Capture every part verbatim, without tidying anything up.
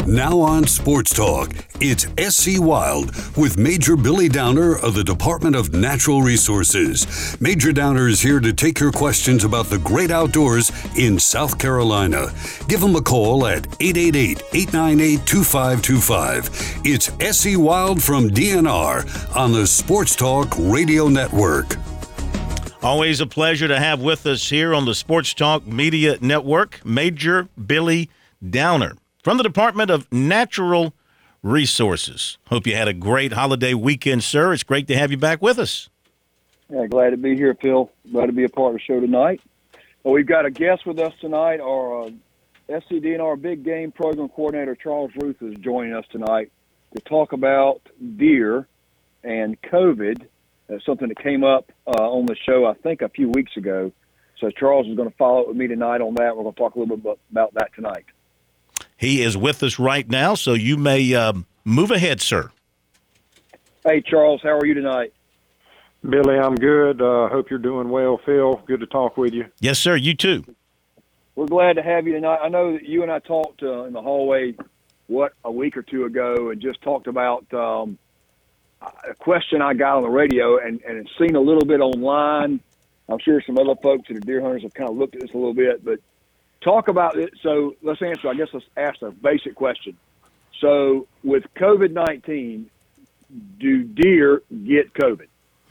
Now on Sports Talk, it's S C Wild with Major Billy Downer of the Department of Natural Resources. Major Downer is here to take your questions about the great outdoors in South Carolina. Give him a call at eight eight eight, eight nine eight, two five two five. It's S C Wild from D N R on the Sports Talk Radio Network. Always a pleasure to have with us here on the Sports Talk Media Network, Major Billy Downer from the Department of Natural Resources. Hope you had a great holiday weekend, sir. It's great to have you back with us. Yeah, glad to be here, Phil. Glad to be a part of the show tonight. Well, we've got a guest with us tonight. Our uh, S C D N R Big Game Program Coordinator, Charles Ruth, is joining us tonight to talk about deer and COVID. That's something that came up uh, on the show, I think, a few weeks ago. So Charles is going to follow up with me tonight on that. We're going to talk a little bit about that tonight. He is with us right now, so you may uh, move ahead, sir. Hey, Charles, how are you tonight? Billy, I'm good. Uh, hope you're doing well, Phil. Good to talk with you. Yes, sir. You too. We're glad to have you tonight. I know that you and I talked uh, in the hallway, what, a week or two ago, and just talked about um, a question I got on the radio and, and seen a little bit online. I'm sure some other folks that are deer hunters have kind of looked at this a little bit, but talk about it. So let's answer, I guess let's ask a basic question. So with COVID nineteen, do deer get COVID?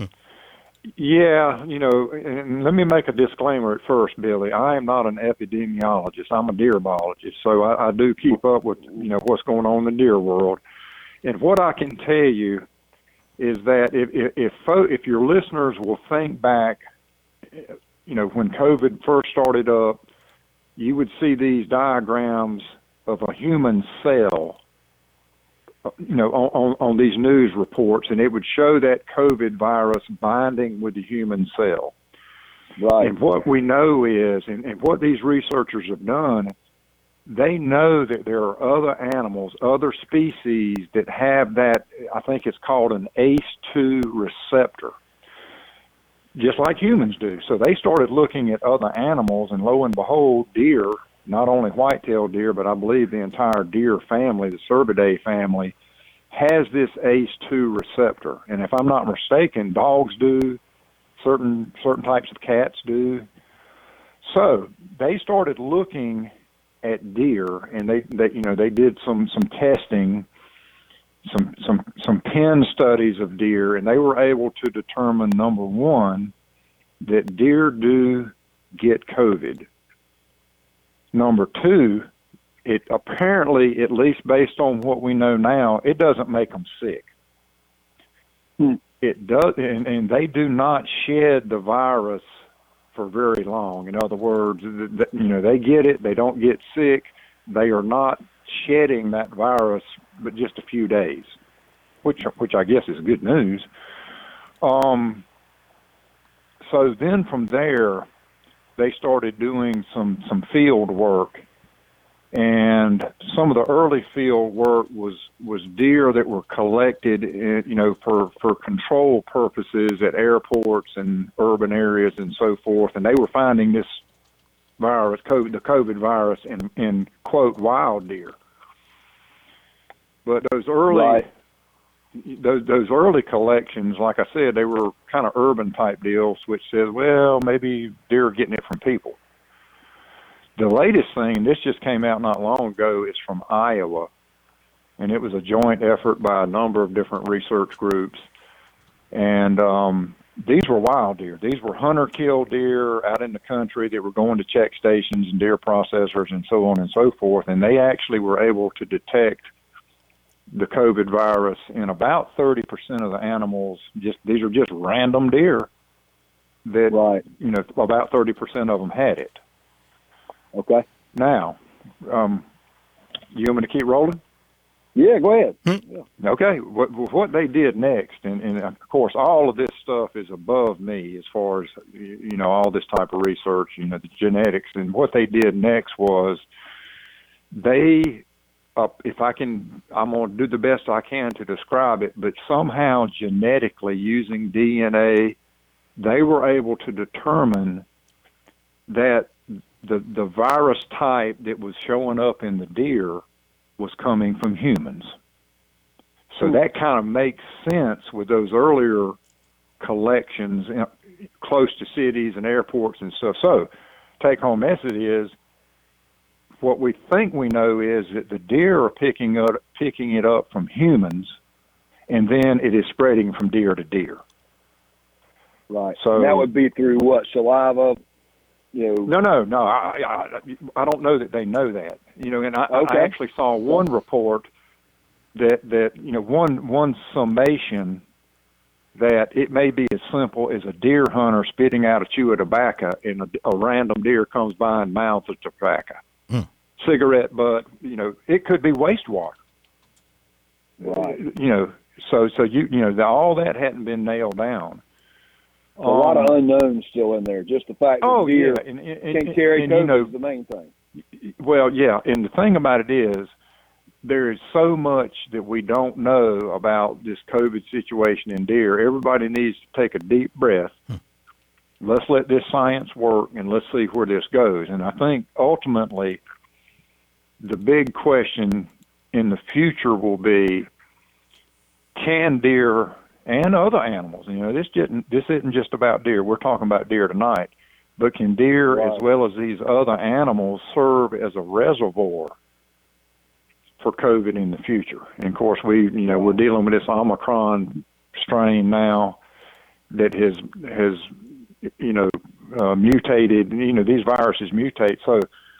Yeah, you know, and let me make a disclaimer at first, Billy. I am not an epidemiologist. I'm a deer biologist, so I, I do keep up with, you know, what's going on in the deer world. And what I can tell you is that if if if, if your listeners will think back, you know, when COVID first started up, you would see these diagrams of a human cell, you know, on, on, on these news reports, and it would show that COVID virus binding with the human cell. Right. And what we know is, and, and what these researchers have done, they know that there are other animals, other species that have that, I think it's called an A C E two receptor, just like humans do. So they started looking at other animals, and lo and behold, deer, not only white-tailed deer, but I believe the entire deer family, the Cervidae family, has this A C E two receptor. And if I'm not mistaken, dogs do, certain certain types of cats do. So they started looking at deer, and they, they you know, they did some some testing, some some some pen studies of deer, and they were able to determine, number one, that deer do get COVID. Number two, it apparently, at least based on what we know now, it doesn't make them sick. Hmm. It does, and, and they do not shed the virus for very long. In other words, you know, they get it, they don't get sick, they are not shedding that virus, but just a few days, which which I guess is good news. Um, so then from there, they started doing some, some field work, and some of the early field work was, was deer that were collected, in, you know, for, for control purposes at airports and urban areas and so forth, and they were finding this virus, COVID, the COVID virus, in, in quote, wild deer. But those early, right. those those early collections, like I said, they were kind of urban type deals, which says, well, maybe deer are getting it from people. The latest thing, this just came out not long ago, is from Iowa, and it was a joint effort by a number of different research groups. And um, these were wild deer. These were hunter-killed deer out in the country that were going to check stations and deer processors and so on and so forth, and they actually were able to detect the COVID virus in about thirty percent of the animals. Just these are just random deer that, right. you know, about thirty percent of them had it. Okay. Now, um, you want me to keep rolling? Yeah, go ahead. Hmm. Yeah. Okay. What, what they did next, and, and of course, all of this stuff is above me as far as, you know, all this type of research, you know, the genetics. And what they did next was they, uh, if I can, I'm going to do the best I can to describe it, but somehow genetically using D N A, they were able to determine that the the virus type that was showing up in the deer was coming from humans. So that kind of makes sense with those earlier collections in, close to cities and airports and stuff. So take-home message is, what we think we know is that the deer are picking up, picking it up from humans, and then it is spreading from deer to deer. Right. So and that would be through what, saliva? You know. No, no, no. I, I, I don't know that they know that. You know, and I, okay. I actually saw one report that that you know one one summation that it may be as simple as a deer hunter spitting out a chew of tobacco, and a, a random deer comes by and mouths a tobacco. Cigarette butt, you know, it could be wastewater. Right. You know, so so you you know the, all that hadn't been nailed down. A um, lot of unknowns still in there. Just the fact that oh, deer yeah. and, and, can carry and, COVID you know, is the main thing. Well, yeah, and the thing about it is, there is so much that we don't know about this COVID situation in deer. Everybody needs to take a deep breath. Hmm. Let's let this science work, and let's see where this goes. And I think ultimately, the big question in the future will be, can deer and other animals, you know, this didn't, this isn't just about deer. We're talking about deer tonight, but can deer right. as well as these other animals serve as a reservoir for COVID in the future? And of course, we, you know, we're dealing with this Omicron strain now that has, has, you know, uh, mutated. You know, these viruses mutate, so.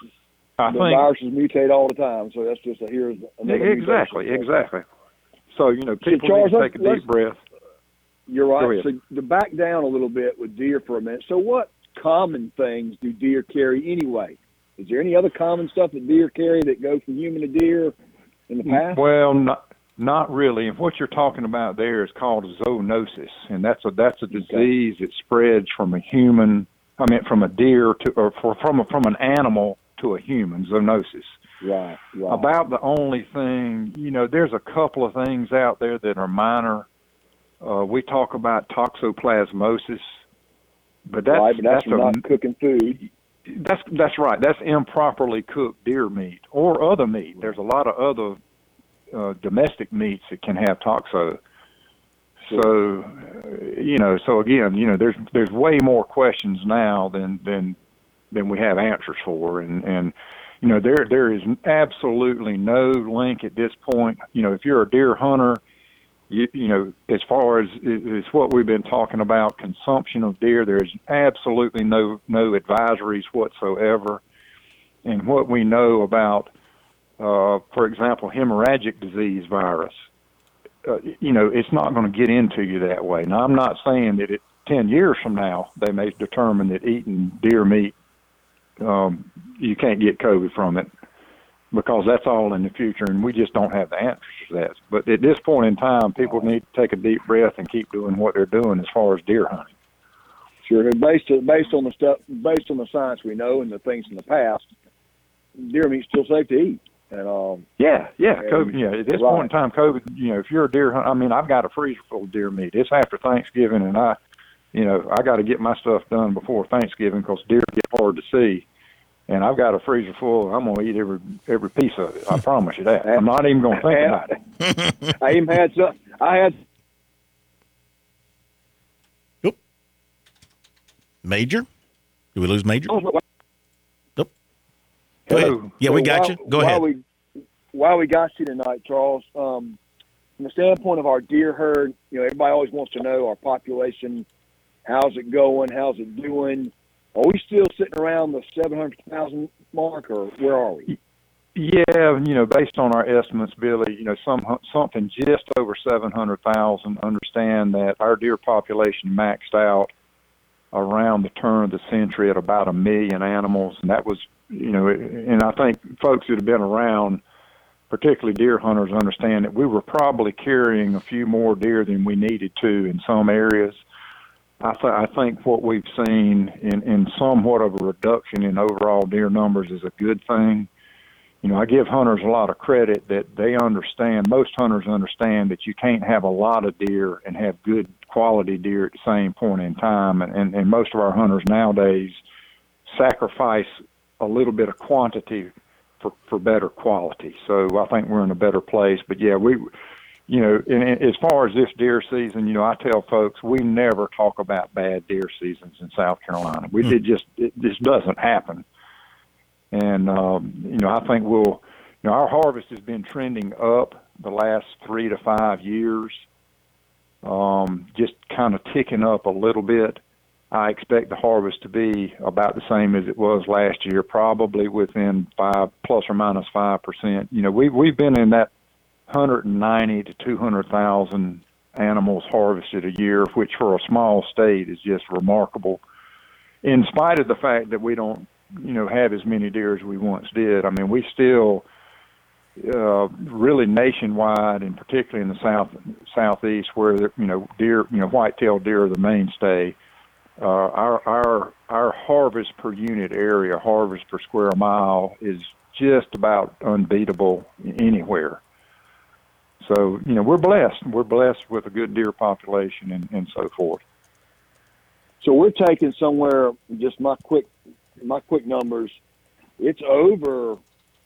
I the think, viruses mutate all the time, so that's just a here's another exactly, mutation. exactly. So you know, people so Charles, need to take a deep breath. You're right. So to back down a little bit with deer for a minute. So what common things do deer carry anyway? Is there any other common stuff that deer carry that goes from human to deer in the past? Well, not not really. And what you're talking about there is called zoonosis, and that's a that's a disease okay. that spreads from a human. I mean, from a deer to or for, from a, from an animal to a human, zoonosis. Right, right. About the only thing, you know, there's a couple of things out there that are minor. Uh, we talk about toxoplasmosis, but that's, right, but that's, that's not a, cooking food. That's that's right. That's improperly cooked deer meat or other meat. There's a lot of other uh, domestic meats that can have toxo. Sure. So, uh, you know, so again, you know, there's there's way more questions now than than than we have answers for, and and you know there there is absolutely no link at this point. You know, if you're a deer hunter, you you know as far as is what we've been talking about, consumption of deer, there's absolutely no no advisories whatsoever. And what we know about, uh, for example, hemorrhagic disease virus, uh, you know, it's not going to get into you that way. Now, I'm not saying that it ten years from now they may determine that eating deer meat, Um, you can't get COVID from it, because that's all in the future, and we just don't have the answers to that. But at this point in time, people need to take a deep breath and keep doing what they're doing as far as deer hunting. Sure, and based based on the stuff, based on the science we know and the things in the past, deer meat's still safe to eat. And um, yeah, yeah, and, COVID. Yeah, at this right. point in time, COVID. You know, if you're a deer hunter, I mean, I've got a freezer full of deer meat. It's after Thanksgiving, and I. You know, I got to get my stuff done before Thanksgiving because deer get hard to see. And I've got a freezer full. I'm going to eat every every piece of it. I promise you that. I'm not even going to think about it. I even had some. I had. Nope. Major? Did we lose Major? Oh, well, nope. Go Hello. ahead. Yeah, so we got while, you. Go while ahead. We, while we got you tonight, Charles, um, from the standpoint of our deer herd, you know, everybody always wants to know our population. How's it going? How's it doing? Are we still sitting around the seven hundred thousand mark, or where are we? Yeah, you know, based on our estimates, Billy, you know, some something just over seven hundred thousand. Understand that our deer population maxed out around the turn of the century at about a million animals, and that was, you know, and I think folks that have been around, particularly deer hunters, understand that we were probably carrying a few more deer than we needed to in some areas. I, th- I think what we've seen in, in somewhat of a reduction in overall deer numbers is a good thing. You know, I give hunters a lot of credit that they understand, most hunters understand that you can't have a lot of deer and have good quality deer at the same point in time. And, and, and most of our hunters nowadays sacrifice a little bit of quantity for, for better quality. So I think we're in a better place. But yeah, we, you know, and, and as far as this deer season, you know, I tell folks we never talk about bad deer seasons in South Carolina. We it just it just doesn't happen. And um, you know, I think we'll, you know, our harvest has been trending up the last three to five years, um, just kind of ticking up a little bit. I expect the harvest to be about the same as it was last year, probably within five plus or minus five percent. You know, we we've been in that one hundred ninety to two hundred thousand animals harvested a year, which for a small state is just remarkable. In spite of the fact that we don't, you know, have as many deer as we once did. I mean, we still uh, really nationwide, and particularly in the south southeast, where you know deer, you know, white-tailed deer are the mainstay. Uh, our our our harvest per unit area, harvest per square mile, is just about unbeatable anywhere. So you know we're blessed. We're blessed with a good deer population and, and so forth. So we're taking somewhere, just my quick my quick numbers, it's over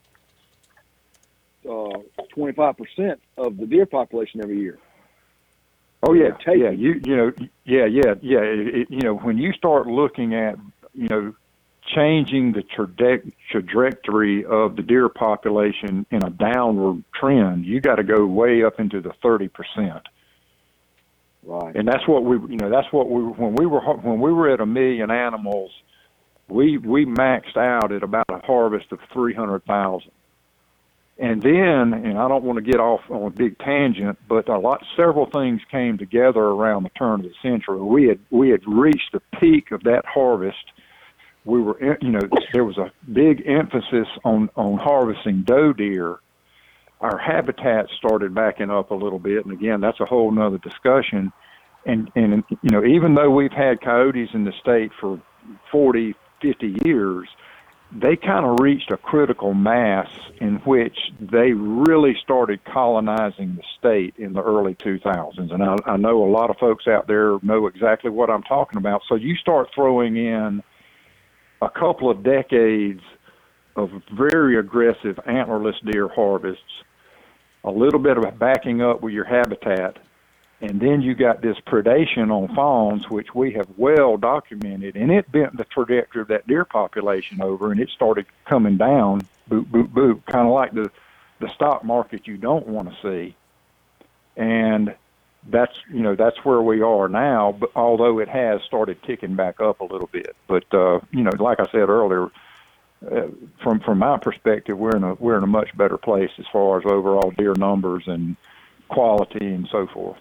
uh, twenty-five percent of the deer population every year. Oh yeah, yeah. You you know, yeah, yeah, yeah. It, it, you know, when you start looking at you know changing the traje- trajectory of the deer population in a downward trend, you got to go way up into the thirty percent. Right. And that's what we you know that's what we when we were when we were at a million animals, we we maxed out at about a harvest of three hundred thousand. And then, and I don't want to get off on a big tangent, but a lot, several things came together around the turn of the century. We had we had reached the peak of that harvest. We were, you know, there was a big emphasis on on harvesting doe deer. Our habitat started backing up a little bit, and again, that's a whole nother discussion. And and you know, even though we've had coyotes in the state for forty, fifty years, they kind of reached a critical mass in which they really started colonizing the state in the early two thousands. And I, I know a lot of folks out there know exactly what I'm talking about. So you start throwing in a couple of decades of very aggressive antlerless deer harvests, a little bit of backing up with your habitat, and then you got this predation on fawns, which we have well documented, and it bent the trajectory of that deer population over, and it started coming down, boop, boop, boop, kind of like the, the stock market you don't want to see. And that's, you know, that's where we are now, but although it has started ticking back up a little bit. But, uh, you know, like I said earlier, uh, from from my perspective, we're in a we're in a much better place as far as overall deer numbers and quality and so forth.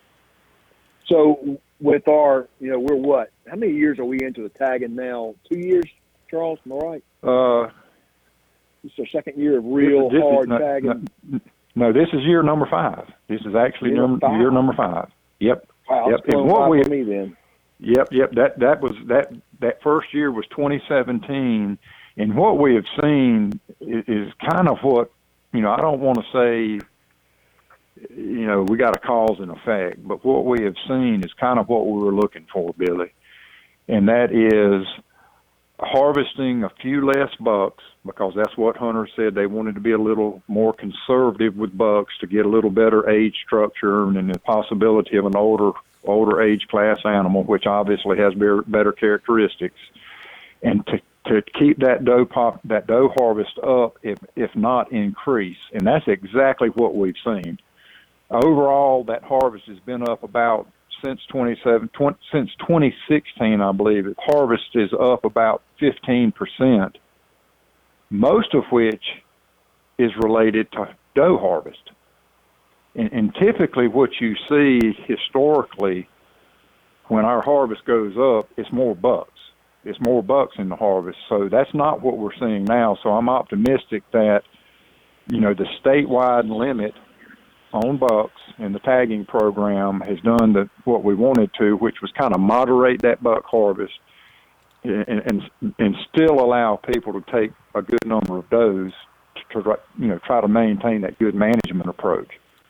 So with our, you know, we're what? How many years are we into the tagging now? Two years, Charles? Am I right? Uh, this is our second year of real this hard is, no, tagging. No, no, this is year number five. This is actually year, num- year number five. Yep. Wow, yep. and what we, for me then. Yep, yep. That that was that that first year was twenty seventeen, and what we have seen is, is kind of what, you know, I don't want to say, you know, we got a cause and effect, but what we have seen is kind of what we were looking for, Billy, and that is harvesting a few less bucks, because that's what hunters said. They wanted to be a little more conservative with bucks to get a little better age structure and the possibility of an older older age class animal, which obviously has better, better characteristics, and to to keep that doe pop that doe harvest up, if if not increase, and that's exactly what we've seen. Overall, that harvest has been up about since twenty-seven, twenty, since twenty sixteen, I believe. It harvest is up about fifteen percent, most of which is related to doe harvest. And, and typically what you see historically when our harvest goes up, it's more bucks. It's more bucks in the harvest. So that's not what we're seeing now. So I'm optimistic that, you know, the statewide limit on bucks and the tagging program has done the, what we wanted to, which was kind of moderate that buck harvest and, and and still allow people to take a good number of does to, to you know try to maintain that good management approach.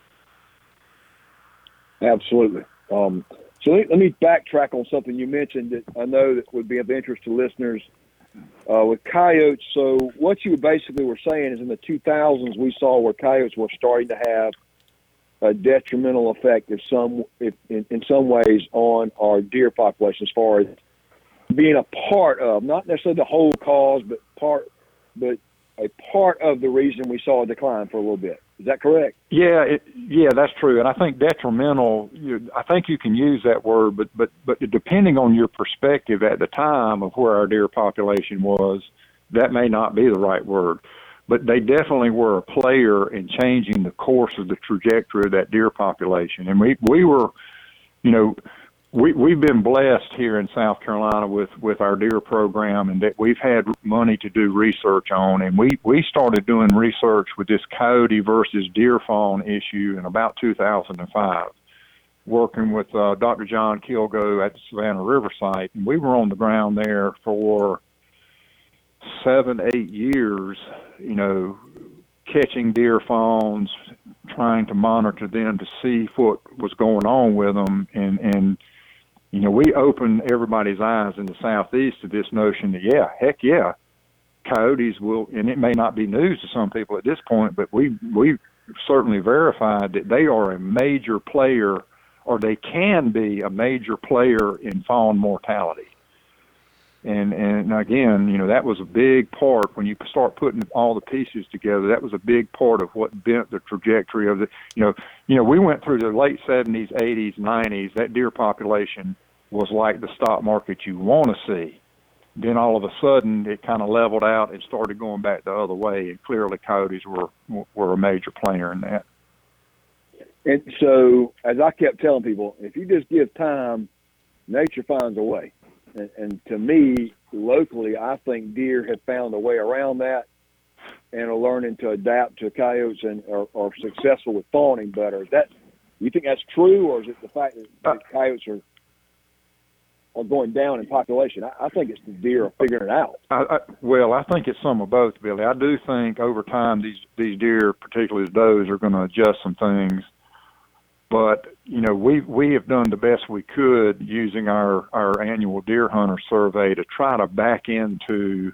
Absolutely. Um, so let, let me backtrack on something you mentioned that I know that would be of interest to listeners. uh, with coyotes. So what you basically were saying is in the two thousands we saw where coyotes were starting to have a detrimental effect in some, if, in, in some ways on our deer population as far as being a part of, not necessarily the whole cause, but part, but a part of the reason we saw a decline for a little bit. Is that correct? Yeah, it, yeah, that's true. And I think detrimental, you, I think you can use that word, but, but, but depending on your perspective at the time of where our deer population was, that may not be the right word. But they definitely were a player in changing the course of the trajectory of that deer population. And we, we were, you know, we, we've been blessed here in South Carolina with, with our deer program, and that we've had money to do research on. And we, we started doing research with this coyote versus deer fawn issue in about two thousand five, working with uh, Doctor John Kilgo at the Savannah River site. And we were on the ground there for seven, eight years, you know, catching deer fawns, trying to monitor them to see what was going on with them. And, and, you know, we opened everybody's eyes in the Southeast to this notion that, yeah, heck yeah, coyotes will, and it may not be news to some people at this point, but we, we certainly verified that they are a major player, or they can be a major player in fawn mortality. And, and again, you know, that was a big part when you start putting all the pieces together. That was a big part of what bent the trajectory of the, you know, you know, we went through the late seventies, eighties, nineties. That deer population was like the stock market you want to see. Then all of a sudden it kind of leveled out and started going back the other way. And clearly coyotes were, were a major player in that. And so, as I kept telling people, if you just give time, nature finds a way. And, and to me, locally, I think deer have found a way around that and are learning to adapt to coyotes and are, are successful with fawning better. Is that, you think that's true, or is it the fact that, that coyotes are are going down in population? I, I think it's the deer are figuring it out. I, I, well, I think it's some of both, Billy. I do think over time these these deer, particularly those, are going to adjust some things. But, you know, we we have done the best we could using our, our annual deer hunter survey to try to back into,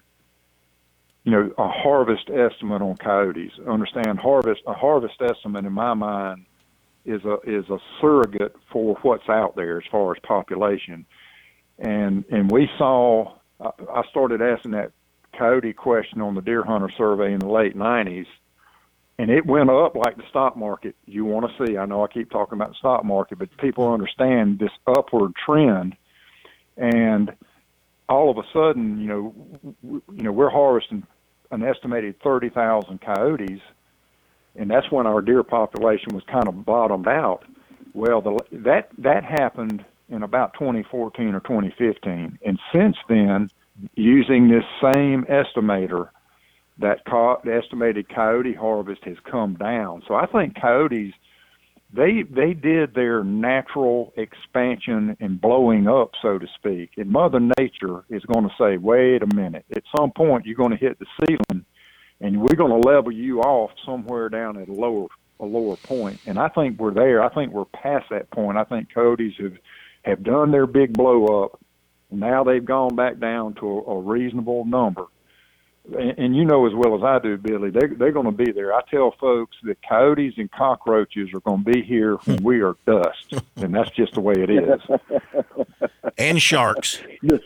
you know, a harvest estimate on coyotes. Understand, harvest a harvest estimate in my mind is a is a surrogate for what's out there as far as population. And and we saw, I started asking that coyote question on the deer hunter survey in the late nineties. And it went up like the stock market you want to see. I know I keep talking about the stock market, but people understand this upward trend. And all of a sudden, you know, w- you know, we're harvesting an estimated thirty thousand coyotes, and that's when our deer population was kind of bottomed out. Well, the, that that happened in about twenty fourteen or twenty fifteen, and since then, using this same estimator, that co- the estimated coyote harvest has come down. So I think coyotes, they they did their natural expansion and blowing up, so to speak. And Mother Nature is going to say, wait a minute, at some point you're going to hit the ceiling, and we're going to level you off somewhere down at a lower a lower point. And I think we're there. I think we're past that point. I think coyotes have, have done their big blow up. Now they've gone back down to a, a reasonable number. And, and you know as well as I do, Billy, they, they're going to be there. I tell folks that coyotes and cockroaches are going to be here when we are dust, and that's just the way it is. And sharks.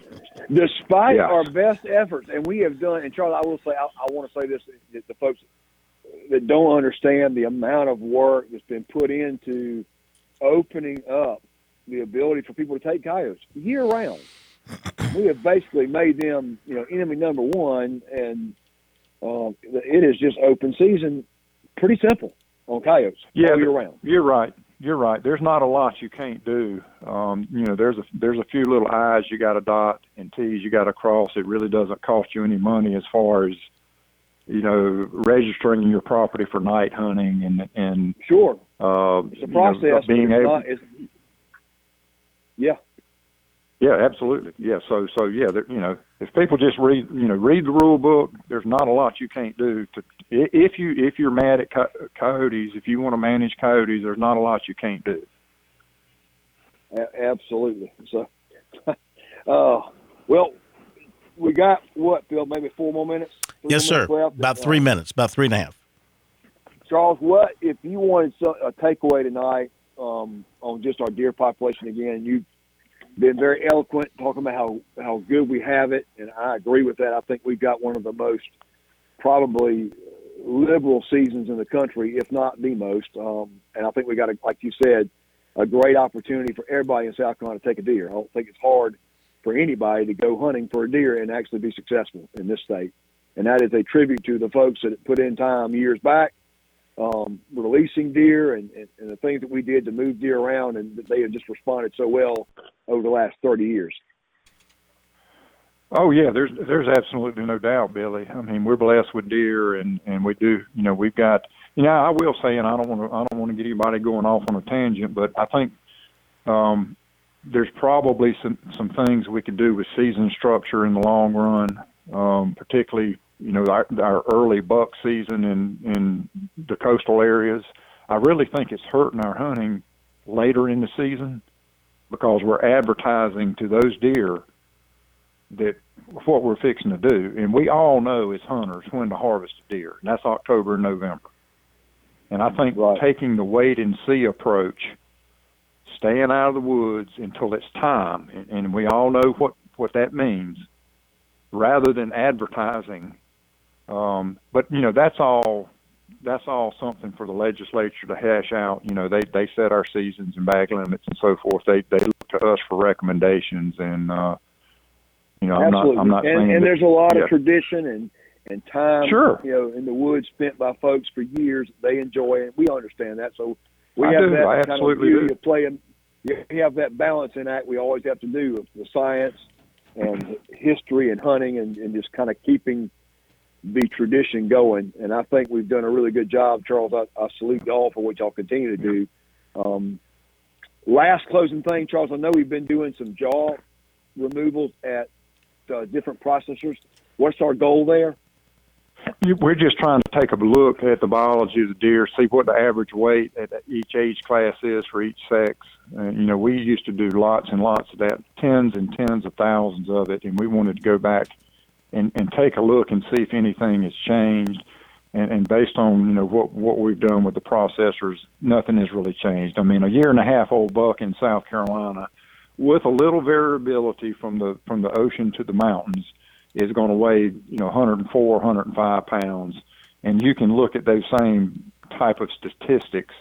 Despite yeah. our best efforts, and we have done, and Charlie, I will say, I, I want to say this to the folks that don't understand the amount of work that's been put into opening up the ability for people to take coyotes year-round. We have basically made them, you know, enemy number one, and um, it is just open season, pretty simple on coyotes yeah, all year round. You're right. You're right. There's not a lot you can't do. Um, you know, there's a there's a few little I's you got to dot and T's you got to cross. It really doesn't cost you any money as far as, you know, registering your property for night hunting and and sure, uh, it's a process. You know, being it's able, not, it's, yeah. Yeah, absolutely. Yeah, so so yeah, you know, if people just read, you know, read the rule book, there's not a lot you can't do. To if you if you're mad at co- coyotes, if you want to manage coyotes, there's not a lot you can't do. A- absolutely. So, uh, well, we got what, Phil? Maybe four more minutes. Three Yes, more sir. minutes left? About three Uh, minutes, about three and a half. Charles, what if you wanted so- a takeaway tonight um, on just our deer population again? You've been very eloquent talking about how, how good we have it, and I agree with that. I think we've got one of the most probably liberal seasons in the country, if not the most. Um, and I think we got, a, like you said, a great opportunity for everybody in South Carolina to take a deer. I don't think it's hard for anybody to go hunting for a deer and actually be successful in this state. And that is a tribute to the folks that put in time years back, um, releasing deer and, and, and the things that we did to move deer around, and they have just responded so well over the last thirty years. Oh yeah, there's there's absolutely no doubt, Billy. I mean, we're blessed with deer, and, and we do. You know, we've got. You know, I will say, and I don't want to I don't want to get anybody going off on a tangent, but I think um, there's probably some some things we could do with season structure in the long run, um, particularly you know our, our early buck season in in the coastal areas. I really think it's hurting our hunting later in the season because we're advertising to those deer that what we're fixing to do. And we all know as hunters when to harvest a deer, and that's October and November. And I think Right. taking the wait and see approach, staying out of the woods until it's time, and, and we all know what, what that means, rather than advertising. Um, but, you know, that's all that's all something for the legislature to hash out. You know, they, they set our seasons and bag limits and so forth. They they look to us for recommendations, and, uh, you know, I'm Absolutely. not, I'm not and, saying and that- there's a lot yeah. of tradition and, and time, Sure. you know, in the woods spent by folks for years. They enjoy it. We understand that. So we I have do. that I kind of absolutely beauty do. of playing. You have that balancing act we always have to do of the science and history and hunting and, and just kind of keeping the tradition going. And I think we've done a really good job, Charles. I, I salute y'all for what y'all continue to do. Um, last closing thing, Charles, I know we've been doing some jaw removals at uh, different processors. What's our goal there? You- We're just trying to take a look at the biology of the deer, see what the average weight at each age class is for each sex. Uh, you know, we used to do lots and lots of that, tens and tens of thousands of it, and we wanted to go back and, and take a look and see if anything has changed. And, and based on, you know, what, what we've done with the processors, nothing has really changed. I mean, a year and a half old buck in South Carolina with a little variability from the from the ocean to the mountains is going to weigh, you know, one oh four, one oh five pounds. And you can look at those same type of statistics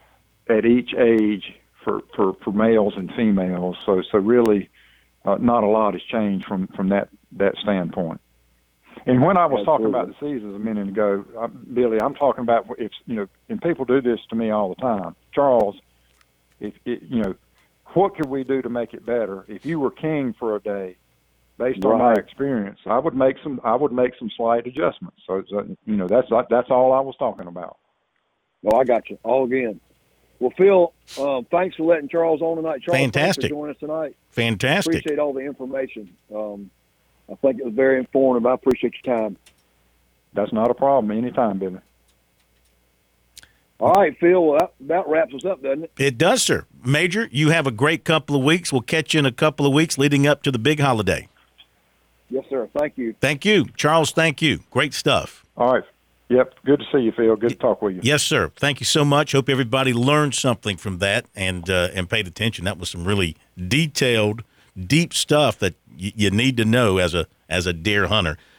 at each age for, for, for males and females. So so really uh, not a lot has changed from, from that, that standpoint. And when I was Absolutely. talking about the seasons a minute ago, I, Billy, I'm talking about if, you know, and people do this to me all the time. Charles, if it, you know, what could we do to make it better? If you were king for a day, based on my Right. experience, I would make some. I would make some slight adjustments. So, so you know, that's that's all I was talking about. No, I got you. All again. Well, Phil, um, thanks for letting Charles on tonight. Charles, Fantastic. Thanks for joining us tonight. Fantastic. Appreciate all the information. Um, I think it was very informative. I appreciate your time. That's not a problem. Anytime, Billy. All right, Phil, well, that about wraps us up, doesn't it? It does, sir. Major, you have a great couple of weeks. We'll catch you in a couple of weeks leading up to the big holiday. Yes, sir. Thank you. Thank you. Charles, thank you. Great stuff. All right. Yep. Good to see you, Phil. Good to talk with you. Yes, sir. Thank you so much. Hope everybody learned something from that and uh, and paid attention. That was some really detailed, deep stuff that y- you need to know as a as a deer hunter.